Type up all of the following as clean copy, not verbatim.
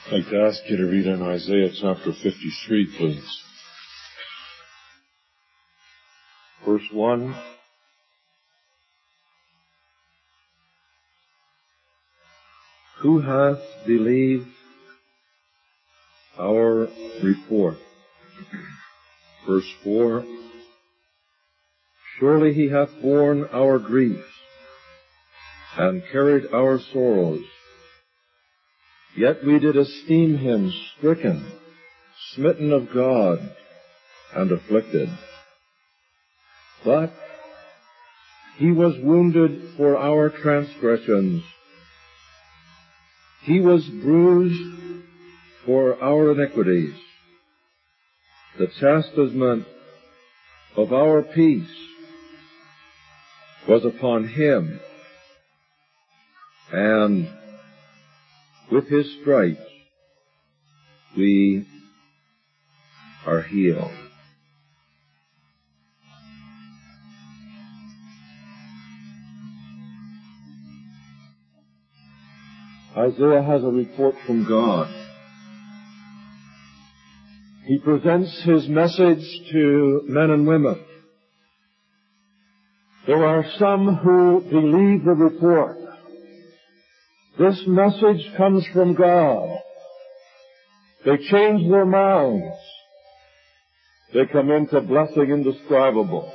I'd like to ask you to read in Isaiah chapter 53, please. Verse 1. Who hath believed our report? Verse 4. Surely he hath borne our griefs and carried our sorrows. Yet we did esteem him stricken, smitten of God, and afflicted. But he was wounded for our transgressions. He was bruised for our iniquities. The chastisement of our peace was upon him, and with his stripes we are healed. Isaiah has a report from God. He presents his message to men and women. There are some who believe the report. This message comes from God. They change their minds. They come into blessing indescribable.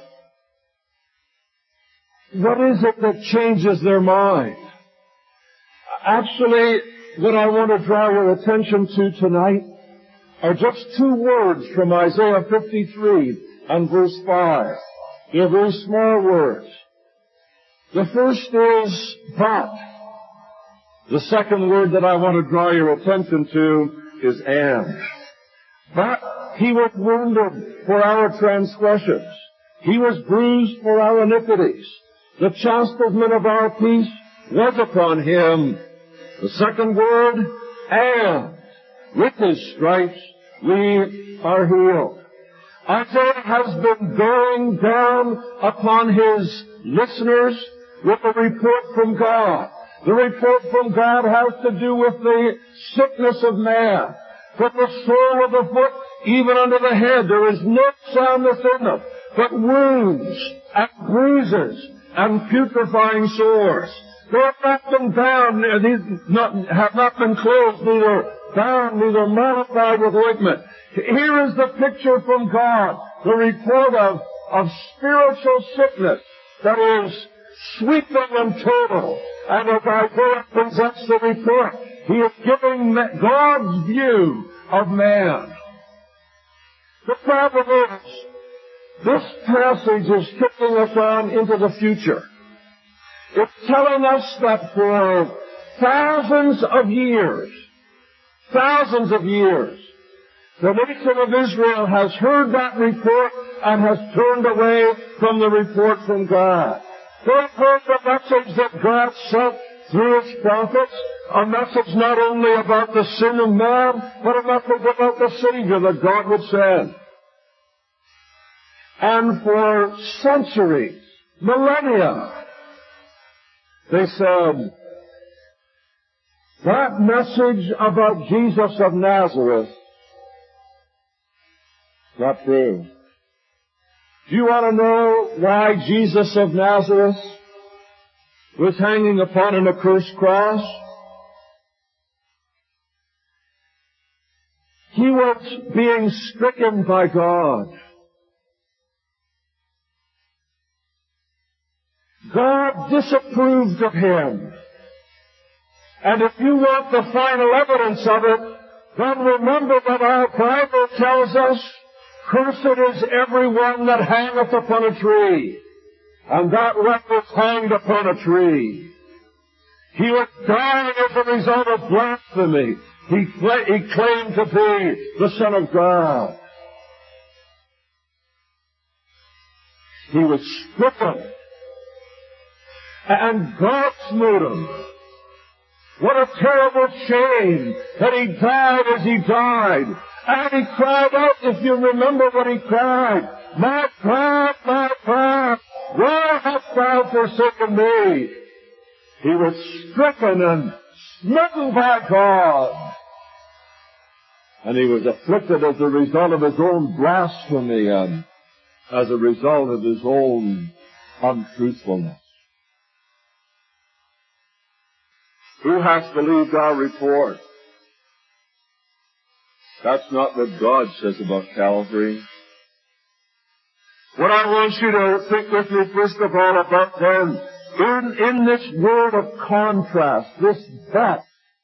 What is it that changes their mind? Actually, what I want to draw your attention to tonight are just two words from Isaiah 53 and verse 5. They're very small words. The first is but. The second word that I want to draw your attention to is and. But he was wounded for our transgressions. He was bruised for our iniquities. The chastisement of our peace was upon him. The second word, and. With his stripes we are healed. Isaiah has been going down upon his listeners with a report from God. The report from God has to do with the sickness of man. From the sole of the foot even unto the head, there is no soundness in them, but wounds and bruises and putrefying sores. They have not been bound, have not been closed, neither bound, neither mollified with ointment. Here is the picture from God, the report of spiritual sickness that is sweeping and total. And as Isaiah presents the report, he is giving God's view of man. The problem is, this passage is taking us on into the future. It's telling us that for thousands of years, the nation of Israel has heard that report and has turned away from the report from God. They've heard the message that God sent through his prophets, a message not only about the sin of man, but a message about the Savior that God would send. And for centuries, millennia, they said, that message about Jesus of Nazareth is not true. Do you want to know why Jesus of Nazareth was hanging upon an accursed cross? He was being stricken by God. God disapproved of him. And if you want the final evidence of it, then remember that our Bible tells us, cursed is everyone that hangeth upon a tree. And that wretch was hanged upon a tree. He was dying as a result of blasphemy. He claimed to be the Son of God. He was stricken. And God smote him. What a terrible shame that he died as he died. And he cried out, if you remember what he cried, my God, why hast thou forsaken me? He was stricken and smitten by God. And he was afflicted as a result of his own blasphemy and as a result of his own untruthfulness. Who has believed our report? That's not what God says about Calvary. What I want you to think with me first of all about then, in this word of contrast, this but,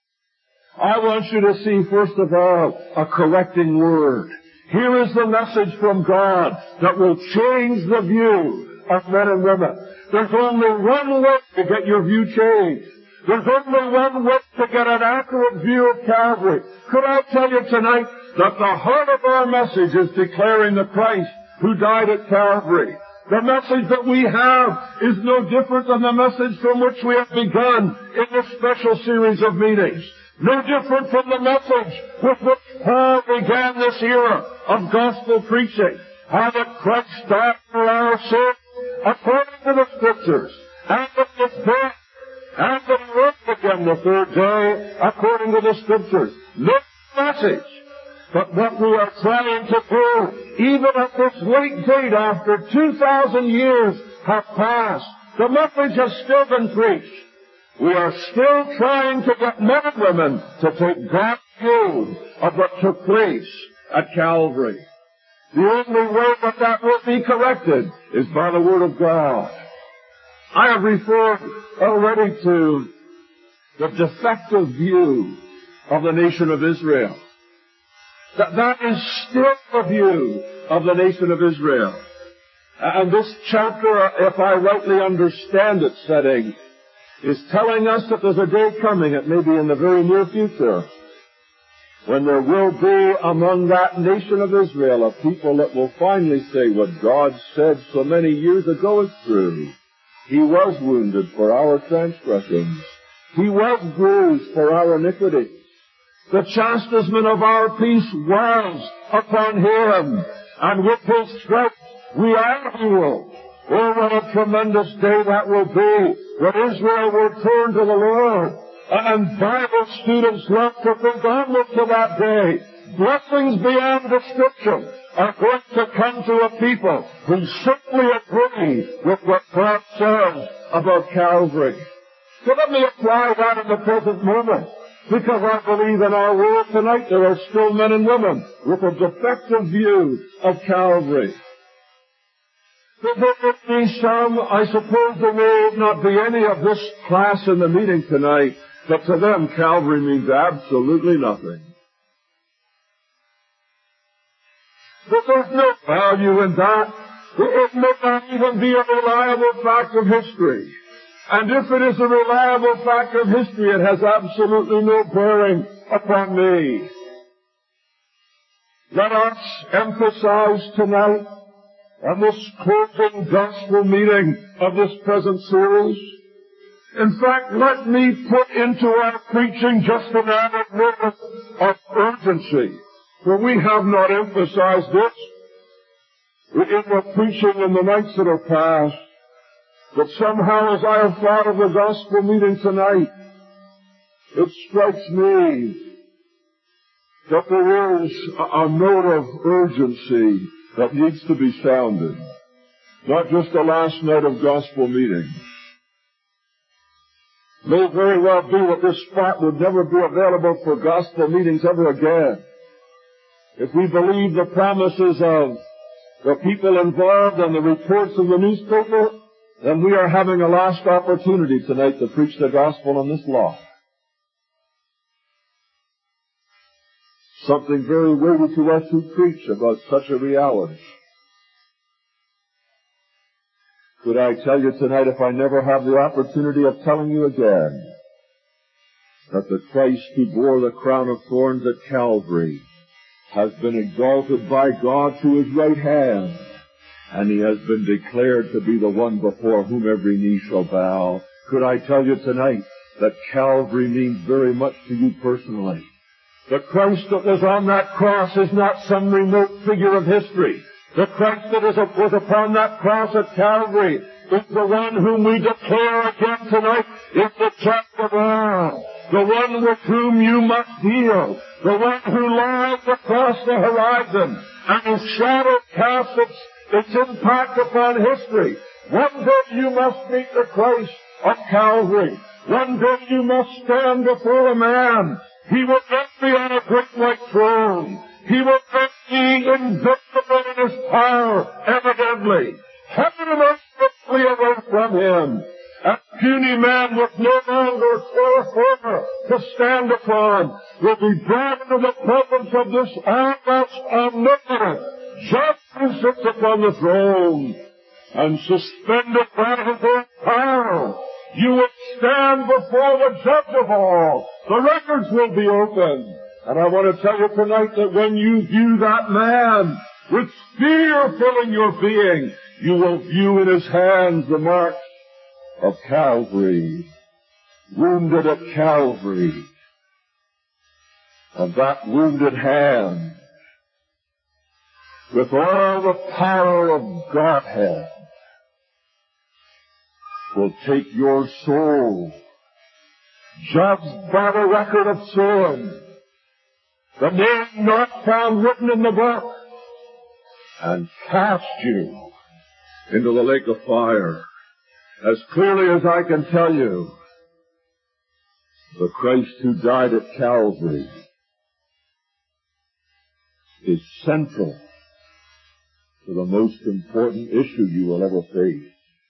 I want you to see first of all a correcting word. Here is the message from God that will change the view of men and women. There's only one way to get your view changed. There's only one way to get an accurate view of Calvary. Could I tell you tonight that the heart of our message is declaring the Christ who died at Calvary. The message that we have is no different than the message from which we have begun in this special series of meetings. No different from the message with which Paul began this era of gospel preaching. How that Christ died for our sins according to the Scriptures, and that he was dead, and that he rose again the third day according to the Scriptures. No message. But what we are trying to do, even at this late date after 2,000 years have passed, the message has still been preached. We are still trying to get men and women to take God's view of what took place at Calvary. The only way that will be corrected is by the Word of God. I have referred already to the defective view of the nation of Israel. That is still the view of the nation of Israel. And this chapter, if I rightly understand its setting, is telling us that there's a day coming, it may be in the very near future, when there will be among that nation of Israel a people that will finally say what God said so many years ago is true. He was wounded for our transgressions. He was bruised for our iniquities. The chastisement of our peace was upon him, and with his stripes we are healed. Oh, what a tremendous day that will be when Israel will turn to the Lord. And Bible students love to think onward to that day. Blessings beyond description are going to come to a people who simply agree with what God says about Calvary. So let me apply that in the present moment. Because I believe in our world tonight there are still men and women with a defective view of Calvary. There will be some, I suppose there may not be any of this class in the meeting tonight, but to them Calvary means absolutely nothing. But there's no value in that. It may not even be a reliable fact of history. And if it is a reliable fact of history, it has absolutely no bearing upon me. Let us emphasize tonight, on this closing gospel meeting of this present series, in fact, let me put into our preaching just an added note of urgency, for we have not emphasized this in the preaching in the nights that have passed. But somehow, as I have thought of the gospel meeting tonight, it strikes me that there is a note of urgency that needs to be sounded. Not just a last night of gospel meeting. May very well be that this spot would never be available for gospel meetings ever again. If we believe the promises of the people involved and the reports of the newspaper, then we are having a last opportunity tonight to preach the gospel on this law. Something very weighty to us who preach about such a reality. Could I tell you tonight, if I never have the opportunity of telling you again, that the Christ who bore the crown of thorns at Calvary has been exalted by God to his right hand, and he has been declared to be the one before whom every knee shall bow. Could I tell you tonight that Calvary means very much to you personally? The Christ that was on that cross is not some remote figure of history. The Christ that was upon that cross at Calvary is the one whom we declare again tonight is the judge of all. the one with whom you must deal, the one who lies across the horizon, and his shadow casts its impact upon history. One day you must meet the Christ of Calvary. One day you must stand before a man. He will not be on a great white throne. He will not be invincible in his power, evidently. Heaven and earth will flee away from him. A puny man with no longer terra to stand upon will be brought into the presence of this almost omnipotent judge who sits upon the throne, and suspended by his own power, you will stand before the judge of all. The records will be open. And I want to tell you tonight that when you view that man with fear filling your being, you will view in his hands the marks of Calvary, wounded at Calvary. And that wounded hand, with all the power of Godhead, will take your soul, judged by the record of sin, the name not found written in the book, and cast you into the lake of fire. As clearly as I can tell you, the Christ who died at Calvary is central to the most important issue you will ever face.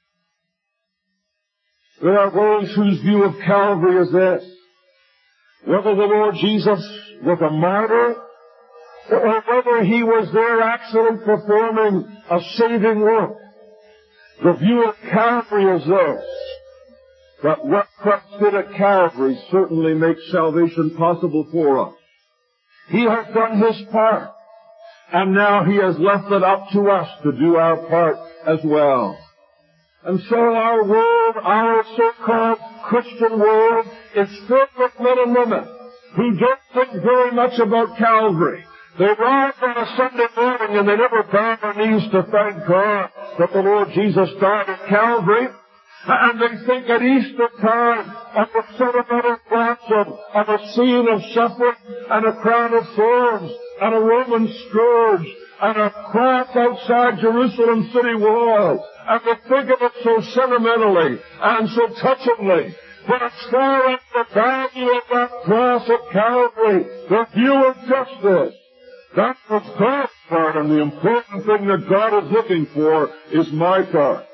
There are those whose view of Calvary is this: whether the Lord Jesus was a martyr, or whether he was there actually performing a saving work. The view of Calvary is this: that what Christ did at Calvary certainly makes salvation possible for us. He has done his part, and now he has left it up to us to do our part as well. And so our world, our so-called Christian world, is filled with men and women who don't think very much about Calvary. They rise on a Sunday morning and they never bow their knees to thank God that the Lord Jesus died at Calvary. And they think at Easter time of the sentimental thoughts of a scene of suffering and a crown of thorns and a Roman scourge and a cross outside Jerusalem city wall. And they think of it so sentimentally and so touchingly. But as far as the value of that cross at Calvary, the view of justice, that was God's part, and the important thing that God is looking for is my part.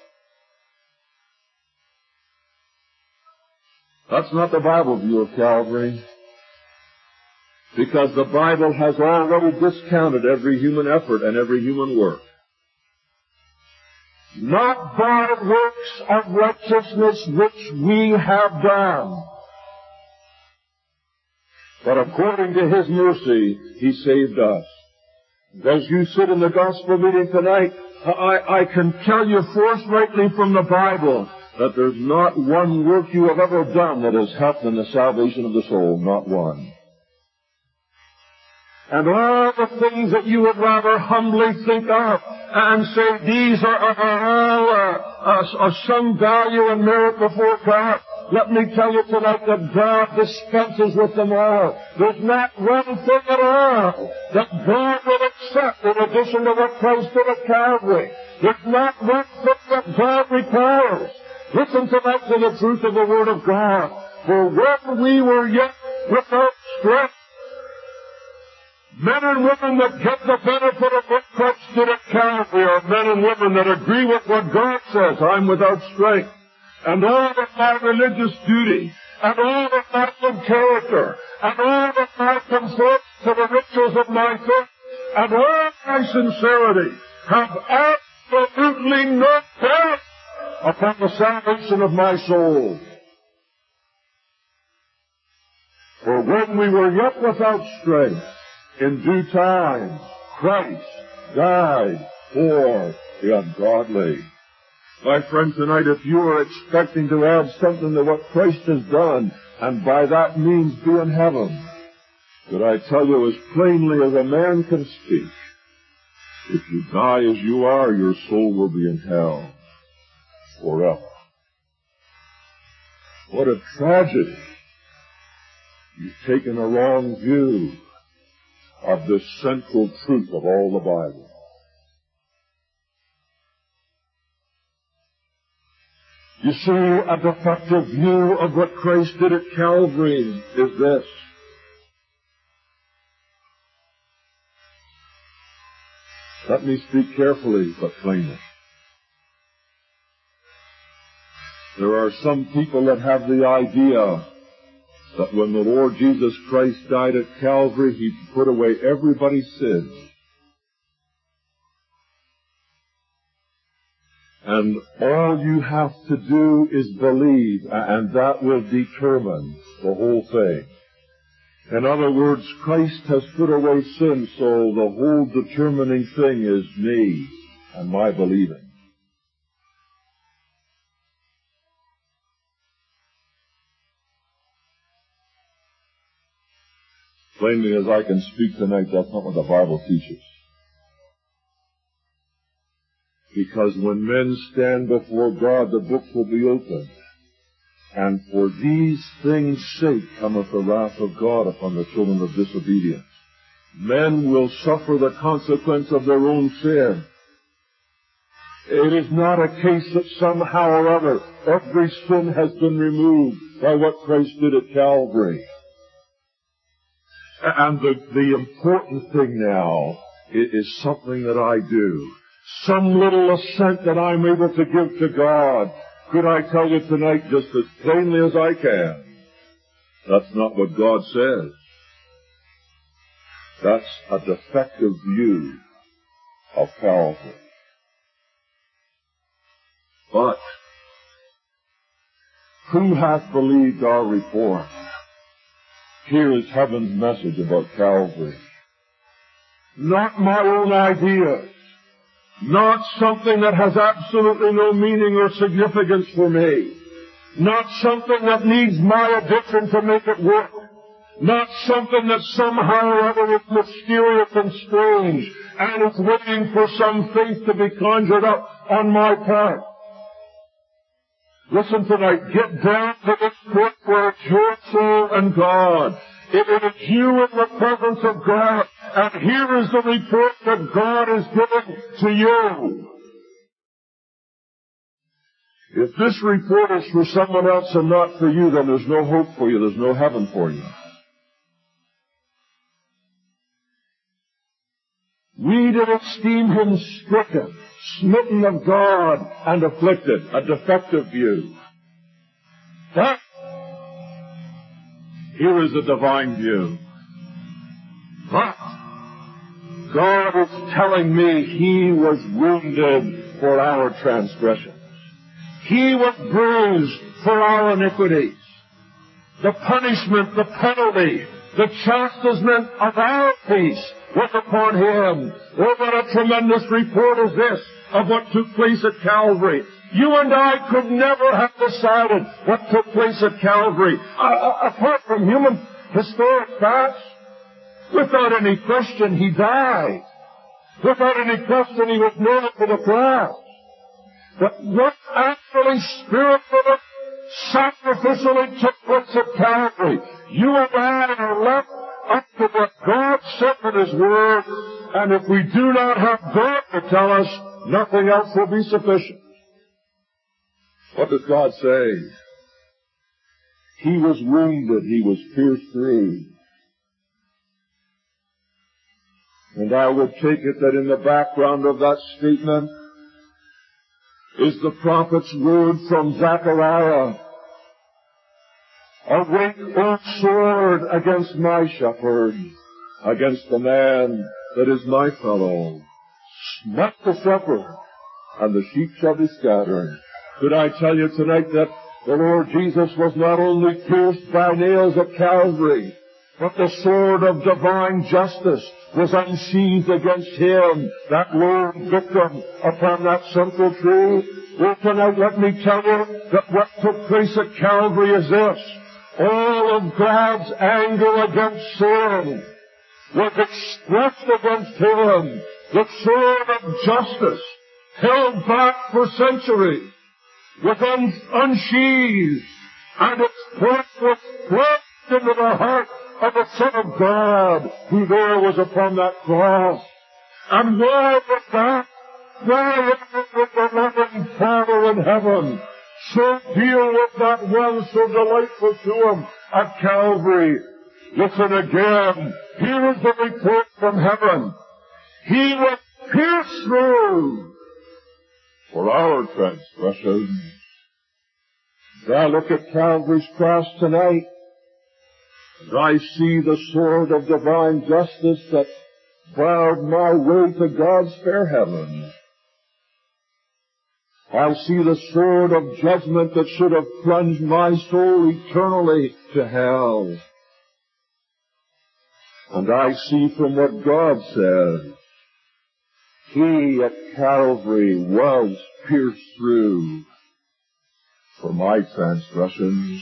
That's not the Bible view of Calvary, because the Bible has already discounted every human effort and every human work. Not by works of righteousness which we have done, but according to his mercy, he saved us. As you sit in the gospel meeting tonight, I can tell you forthrightly from the Bible that there's not one work you have ever done that has helped in the salvation of the soul. Not one. And all the things that you would rather humbly think of and say these are all some value and merit before God, let me tell you tonight that God dispenses with them all. There's not one thing at all that God will accept in addition to what Christ did at Calvary. There's not one thing that God requires. Listen tonight to the truth of the Word of God. For when we were yet without strength, men and women that get the benefit of what Christ did at Calvary are men and women that agree with what God says. I'm without strength. And all of my religious duty, and all of my good character, and all of my conformity to the rituals of my faith, and all my sincerity have absolutely no bearing upon the salvation of my soul. For when we were yet without strength, in due time, Christ died for the ungodly. My friend, tonight, if you are expecting to add something to what Christ has done, and by that means be in heaven, could I tell you as plainly as a man can speak, if you die as you are, your soul will be in hell forever. What a tragedy You've taken a wrong view of the central truth of all the Bible. You see, a defective view of what Christ did at Calvary is this. Let me speak carefully but plainly. There are some people that have the idea that when the Lord Jesus Christ died at Calvary, He put away everybody's sins. And all you have to do is believe, and that will determine the whole thing. In other words, Christ has put away sin, so the whole determining thing is me and my believing. Plainly as I can speak tonight, that's not what the Bible teaches. Because when men stand before God, the books will be opened. And for these things' sake cometh the wrath of God upon the children of disobedience. Men will suffer the consequence of their own sin. It is not a case that somehow or other every sin has been removed by what Christ did at Calvary. And the important thing now is something that I do. Some little assent that I'm able to give to God. Could I tell you tonight just as plainly as I can? That's not what God says. That's a defective view of Calvary. But who hath believed our report? Here is heaven's message about Calvary. Not my own ideas. Not something that has absolutely no meaning or significance for me. Not something that needs my addition to make it work. Not something that somehow or other is mysterious and strange and is waiting for some faith to be conjured up on my part. Listen tonight, get down to this point where it's your soul and God. It is you in the presence of God. And here is the report that God is giving to you. If this report is for someone else and not for you, then there's no hope for you. There's no heaven for you. We did esteem Him stricken, smitten of God, and afflicted. A defective view. But here is a divine view. But God is telling me He was wounded for our transgressions. He was bruised for our iniquities. The punishment, the penalty, the chastisement of our peace was upon Him. Oh, what a tremendous report is this of what took place at Calvary. You and I could never have decided what took place at Calvary, apart from human historic facts. Without any question, He died. Without any question, He was nailed to the cross. But what actually, spiritually, sacrificially took place at Calvary? You and I are left up to what God said in His Word, and if we do not have God to tell us, nothing else will be sufficient. What does God say? He was wounded, He was pierced through. And I would take it that in the background of that statement is the prophet's word from Zechariah. Awake, O sword, against my shepherd, against the man that is my fellow. Smite the shepherd, and the sheep shall be scattered. Could I tell you tonight that the Lord Jesus was not only pierced by nails at Calvary, but the sword of divine justice was unsheathed against Him, that lone victim upon that central tree. Well, tonight let me tell you that what took place at Calvary is this. All of God's anger against sin was expressed against Him. The sword of justice, held back for centuries, was unsheathed, and its point was thrust into the heart of the Son of God who there was upon that cross. And why was that? Why is it that the loving Father in heaven so deal with that one so delightful to him at Calvary? Listen again. Here is the report from heaven. He was pierced through for our transgressions. As I look at Calvary's cross tonight, as I see the sword of divine justice that barred my way to God's fair heaven, I see the sword of judgment that should have plunged my soul eternally to hell. And I see from what God says, He at Calvary was pierced through for my transgressions.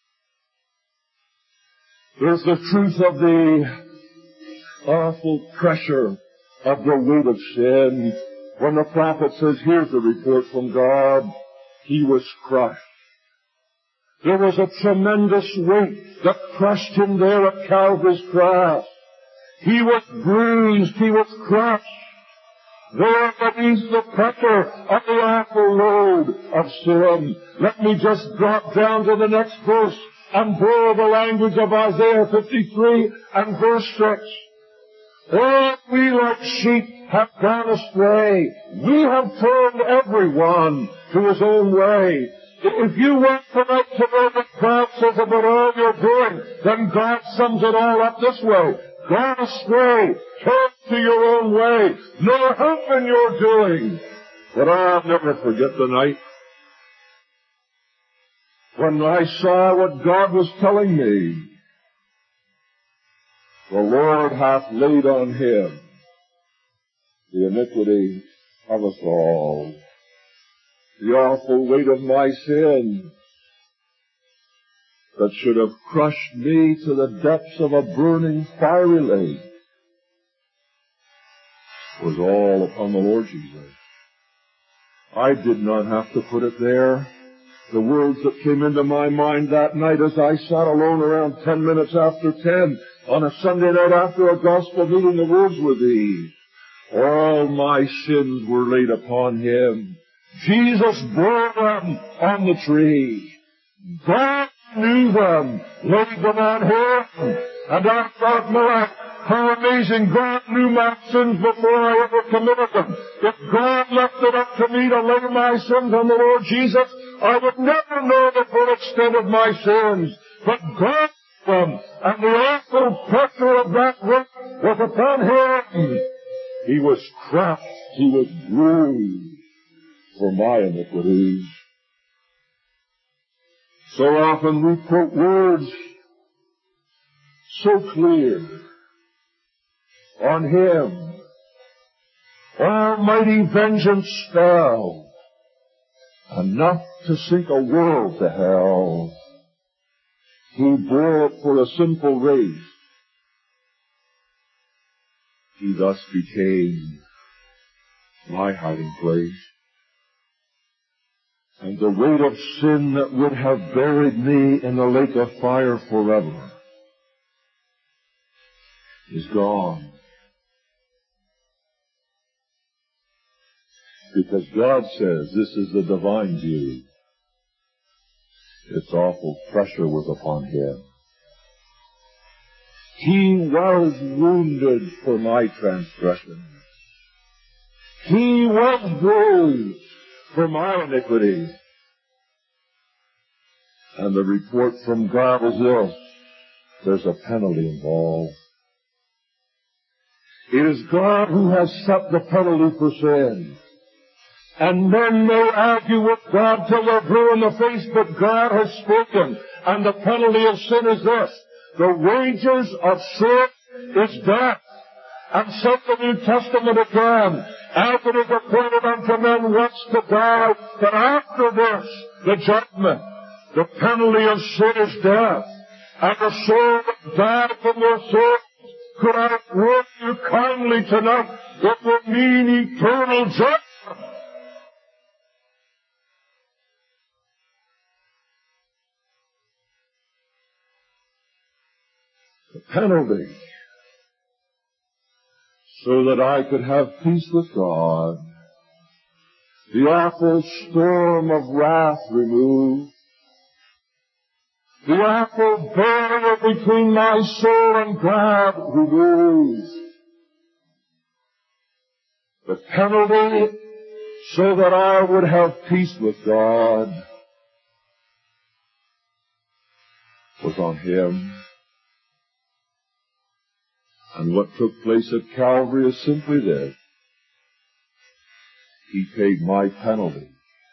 There's the truth of the awful pressure of the weight of sin. When the prophet says, here's the report from God, He was crushed. There was a tremendous weight that crushed Him there at Calvary's cross. He was bruised, He was crushed. There beneath the pressure of the awful load of sin. Let me just drop down to the next verse and borrow the language of Isaiah 53 and verse 6. All we like sheep have gone astray. We have turned everyone to his own way. If you want tonight to know what God says about all you're doing, then God sums it all up this way. Gone astray, turn to your own way, no help in your doing. But I'll never forget the night when I saw what God was telling me. The Lord hath laid on Him the iniquity of us all, the awful weight of my sin that should have crushed me to the depths of a burning fiery lake was all upon the Lord Jesus. I did not have to put it there. The words that came into my mind that night as I sat alone around 10 minutes after 10 on a Sunday night after a gospel meeting, the words were these: all my sins were laid upon Him. Jesus bore them on the tree. God knew them, laid them on Him. And I thought, my, how amazing. God knew my sins before I ever committed them. If God left it up to me to lay my sins on the Lord Jesus, I would never know the full extent of my sins. But God knew them, and the awful pressure of that weight was upon Him. He was crushed, He was bruised for my iniquities. So often we quote words so clear. On Him almighty vengeance fell, enough to sink a world to hell. He bore it for a sinful race. He thus became my hiding place. And the weight of sin that would have buried me in the lake of fire forever is gone. Because God says this is the divine view. Its awful pressure was upon Him. He was wounded for my transgressions. He was bruised for my iniquities. And the report from God is this: there's a penalty involved. It is God who has set the penalty for sin. And men may argue with God till they're blue in the face, but God has spoken. And the penalty of sin is this: the wages of sin is death. And said the New Testament again, as it is appointed unto men once to die, but after this, the judgment. The penalty of sin is death. And the soul that died from their sins, could I warn you kindly tonight, it will mean eternal judgment. the penalty, so that I could have peace with God, the awful storm of wrath removed, the awful barrier between my soul and God removed, the penalty so that I would have peace with God was on Him. And what took place at Calvary is simply this. He paid my penalty,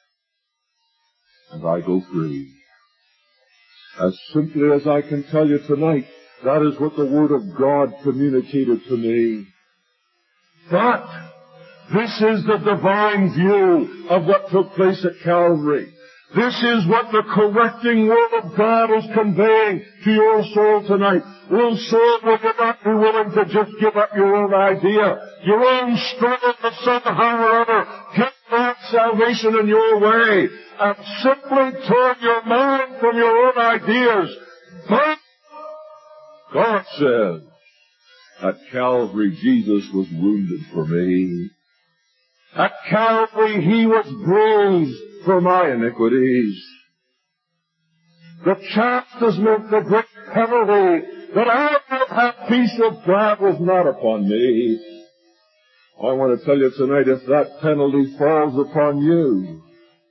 and I go free. As simply as I can tell you tonight, that is what the Word of God communicated to me. But this is the divine view of what took place at Calvary. This is what the correcting Word of God is conveying to your soul tonight. Your soul, will you not be willing to just give up your own idea, your own struggle to somehow or other get that salvation in your way, and simply turn your mind from your own ideas? But God says, at Calvary Jesus was wounded for me. At Calvary He was bruised for my iniquities. The chastisement, the great penalty that I might have peace with God was not upon me. I want to tell you tonight, if that penalty falls upon you,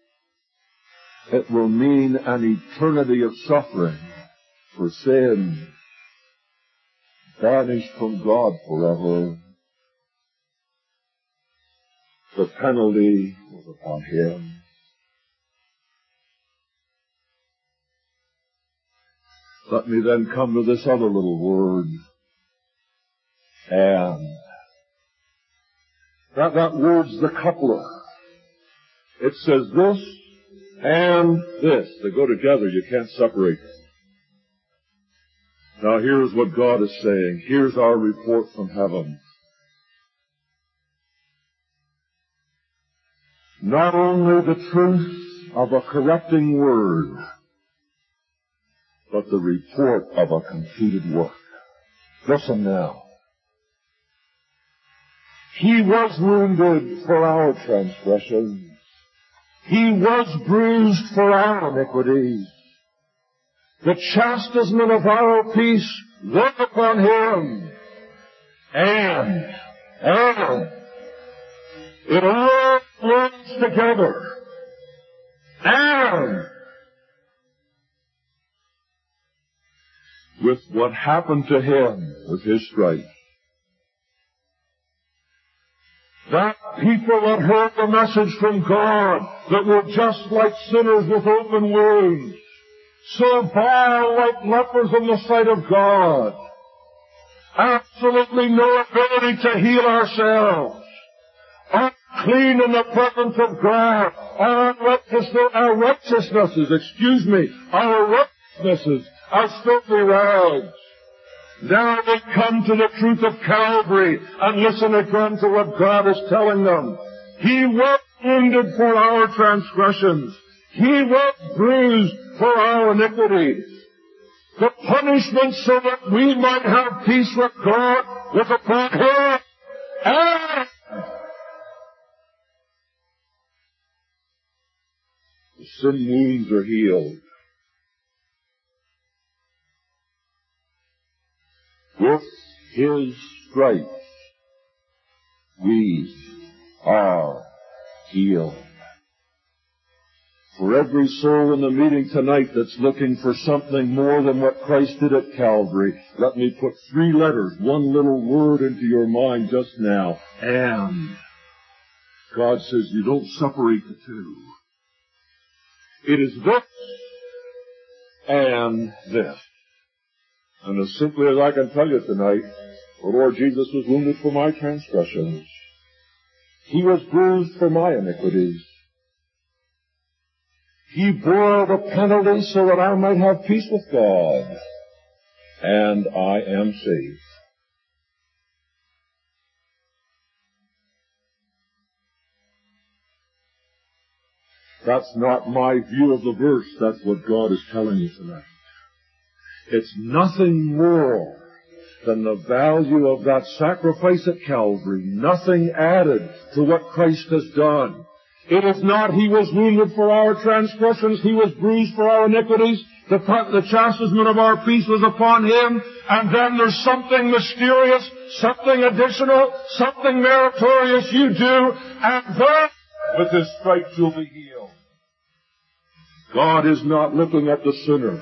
it will mean an eternity of suffering for sin, banished from God forever. The penalty was upon Him. Let me then come to this other little word, and. That word's the coupler. It says this and this. They go together. You can't separate them. Now here's what God is saying. Here's our report from heaven. Not only the truth of a correcting word, but the report of a completed work. Listen now. He was wounded for our transgressions. He was bruised for our iniquities. The chastisement of our peace was upon Him. And it all blends together. And with what happened to Him with His stripes, that people that heard the message from God, that were just like sinners with open wounds, so vile like lepers in the sight of God, absolutely no ability to heal ourselves, unclean in the presence of God, our righteousnesses are filthy rags. Now they come to the truth of Calvary and listen again to what God is telling them. He was wounded for our transgressions. He was bruised for our iniquities. The punishment so that we might have peace with God was upon Him. And the sin wounds are healed. With His stripes, we are healed. For every soul in the meeting tonight that's looking for something more than what Christ did at Calvary, let me put 3 letters, one little word into your mind just now. And. God says you don't separate the two. It is this and this. And as simply as I can tell you tonight, the Lord Jesus was wounded for my transgressions. He was bruised for my iniquities. He bore the penalty so that I might have peace with God. And I am saved. That's not my view of the verse. That's what God is telling you tonight. It's nothing more than the value of that sacrifice at Calvary. Nothing added to what Christ has done. It is not He was wounded for our transgressions, He was bruised for our iniquities, the chastisement of our peace was upon Him, and then there's something mysterious, something additional, something meritorious you do, and then with His stripes you'll be healed. God is not looking at the sinner.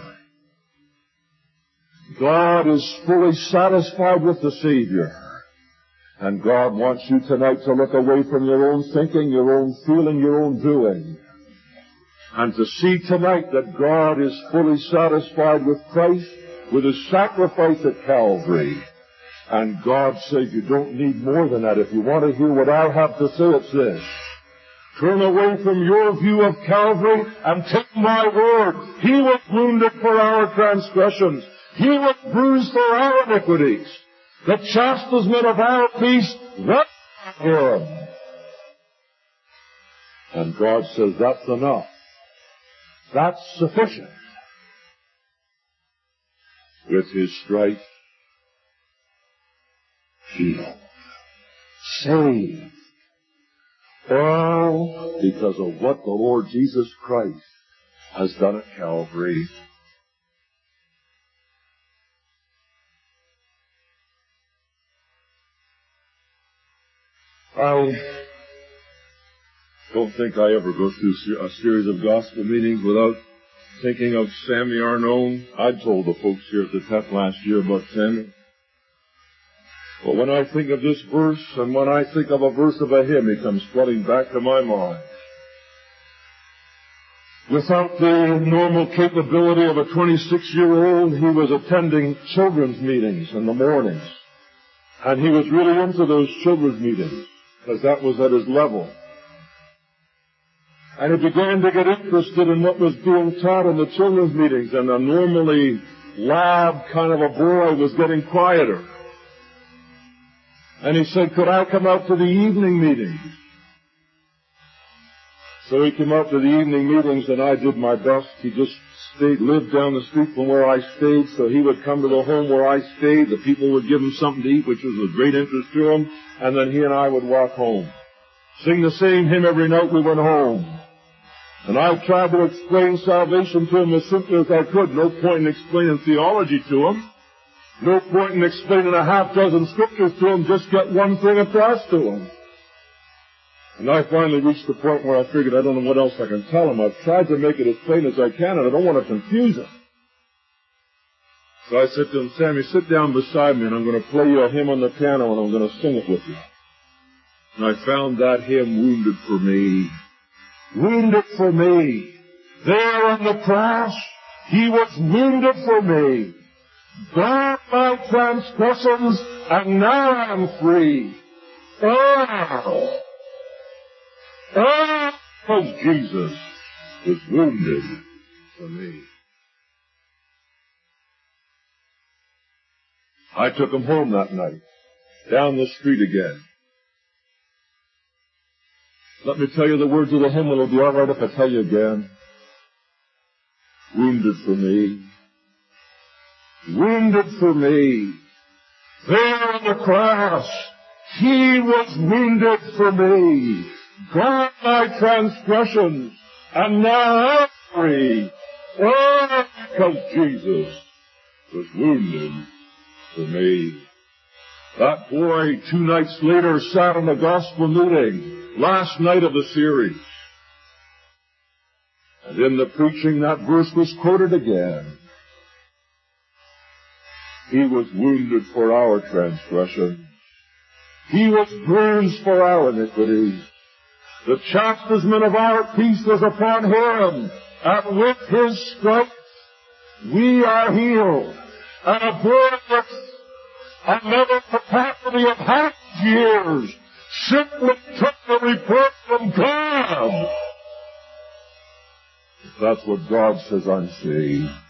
God is fully satisfied with the Savior. And God wants you tonight to look away from your own thinking, your own feeling, your own doing. And to see tonight that God is fully satisfied with Christ, with His sacrifice at Calvary. And God says you don't need more than that. If you want to hear what I have to say, it's this. Turn away from your view of Calvary and take my word. He was wounded for our transgressions. He was bruised for our iniquities. The chastisement of our peace was upon Him. And God says that's enough. That's sufficient. With His stripes, healed, saved. All because of what the Lord Jesus Christ has done at Calvary. I don't think I ever go through a series of gospel meetings without thinking of Sammy Arnone. I told the folks here at the tent last year about Sammy. But when I think of this verse, and when I think of a verse of a hymn, it comes flooding back to my mind. Without the normal capability of a 26-year-old, he was attending children's meetings in the mornings. And he was really into those children's meetings, because that was at his level. And he began to get interested in what was being taught in the children's meetings, and a normally lab kind of a boy was getting quieter. And he said, could I come out to the evening meetings? So he came out to the evening meetings, and I did my best. He just lived down the street from where I stayed, so he would come to the home where I stayed. The people would give him something to eat, which was of great interest to him, and then he and I would walk home. Sing the same hymn every night we went home. And I tried to explain salvation to him as simply as I could. No point in explaining theology to him. No point in explaining a half dozen scriptures to him. Just get one thing across to him. And I finally reached the point where I figured I don't know what else I can tell him. I've tried to make it as plain as I can, and I don't want to confuse him. So I said to him, Sammy, sit down beside me, and I'm going to play you a hymn on the piano, and I'm going to sing it with you. And I found that hymn, Wounded for Me. Wounded for me. There on the cross, He was wounded for me. Bore my transgressions, and now I'm free. Oh! Oh, because Jesus was wounded for me. I took him home that night, down the street again. Let me tell you the words of the hymn. It'll be all right if I tell you again. Wounded for me. Wounded for me. There on the cross, He was wounded for me. God my transgressions, and now I'm free. Oh, because Jesus was wounded for me. That boy 2 nights later sat in the gospel meeting, last night of the series. And in the preaching, that verse was quoted again. He was wounded for our transgressions. He was bruised for our iniquities. The chastisement of our peace was upon Him, and with His stripes we are healed. And aboard with another capacity of half years simply took the report from God. That's what God says, I'm saved.